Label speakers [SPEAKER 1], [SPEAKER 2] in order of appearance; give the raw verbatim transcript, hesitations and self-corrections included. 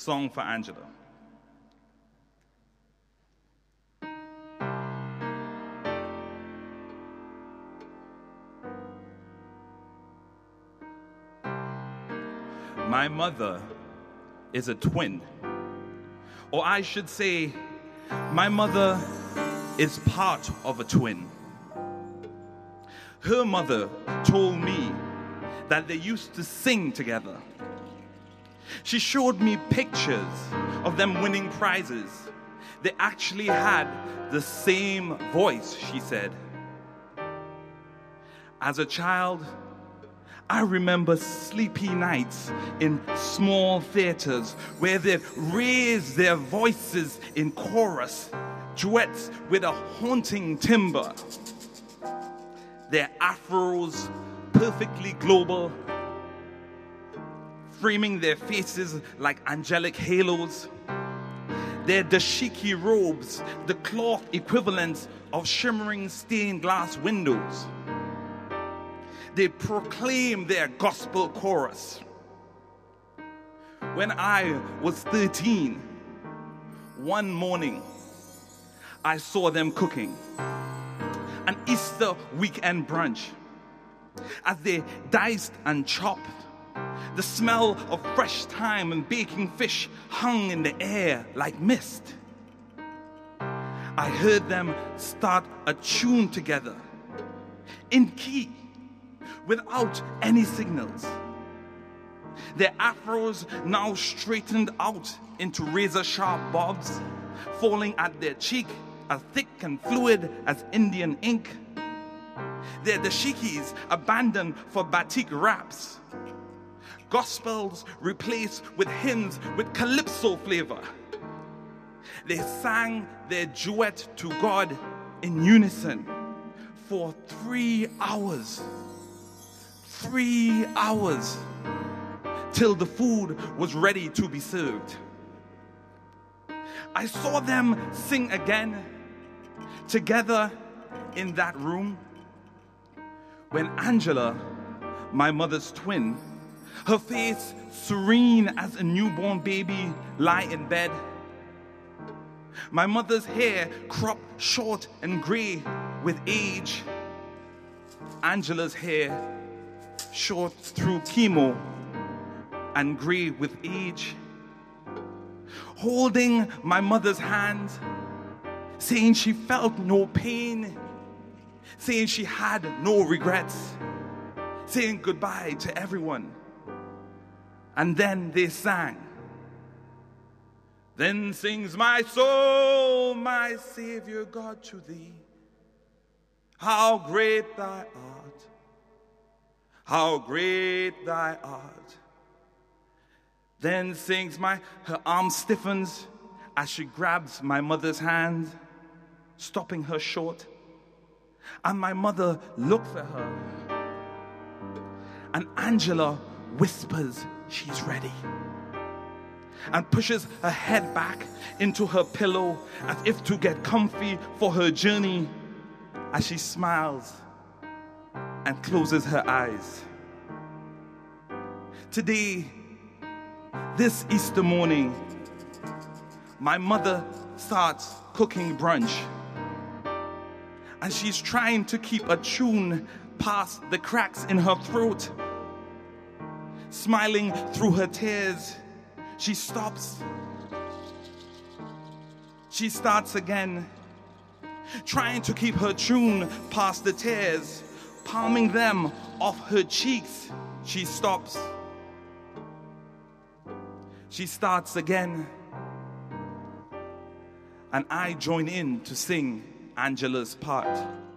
[SPEAKER 1] Song for Angela. My mother is a twin. Or I should say, my mother is part of a twin. Her mother told me that they used to sing together. She showed me pictures of them winning prizes. They actually had the same voice, she said. As a child, I remember sleepy nights in small theaters where they'd raise their voices in chorus, duets with a haunting timbre. Their afros perfectly global, framing their faces like angelic halos. Their dashiki robes, the cloth equivalents of shimmering stained glass windows. They proclaim their gospel chorus. When I was thirteen, one morning, I saw them cooking an Easter weekend brunch. As they diced and chopped, the smell of fresh thyme and baking fish hung in the air like mist. I heard them start a tune together, in key, without any signals. Their afros now straightened out into razor-sharp bobs, falling at their cheek as thick and fluid as Indian ink. Their dashikis abandoned for batik wraps. Gospels replaced with hymns with calypso flavor. They sang their duet to God in unison for three hours. Three hours till the food was ready to be served. I saw them sing again together in that room when Angela, my mother's twin, her face serene as a newborn baby, lie in bed. My mother's hair cropped short and gray with age. Angela's hair short through chemo and gray with age. Holding my mother's hand, saying she felt no pain, saying she had no regrets, saying goodbye to everyone. And then they sang. Then sings my soul, my Savior God, to thee. How great thy art, how great thy art. Then sings my, her arm stiffens as she grabs my mother's hand, stopping her short. And my mother looks at her. And Angela whispers she's ready. And pushes her head back into her pillow as if to get comfy for her journey, as she smiles and closes her eyes. Today, this Easter morning, my mother starts cooking brunch. And she's trying to keep a tune past the cracks in her throat. Smiling through her tears, she stops. She starts again, trying to keep her tune past the tears, palming them off her cheeks. She stops. She starts again. And I join in to sing Angela's part.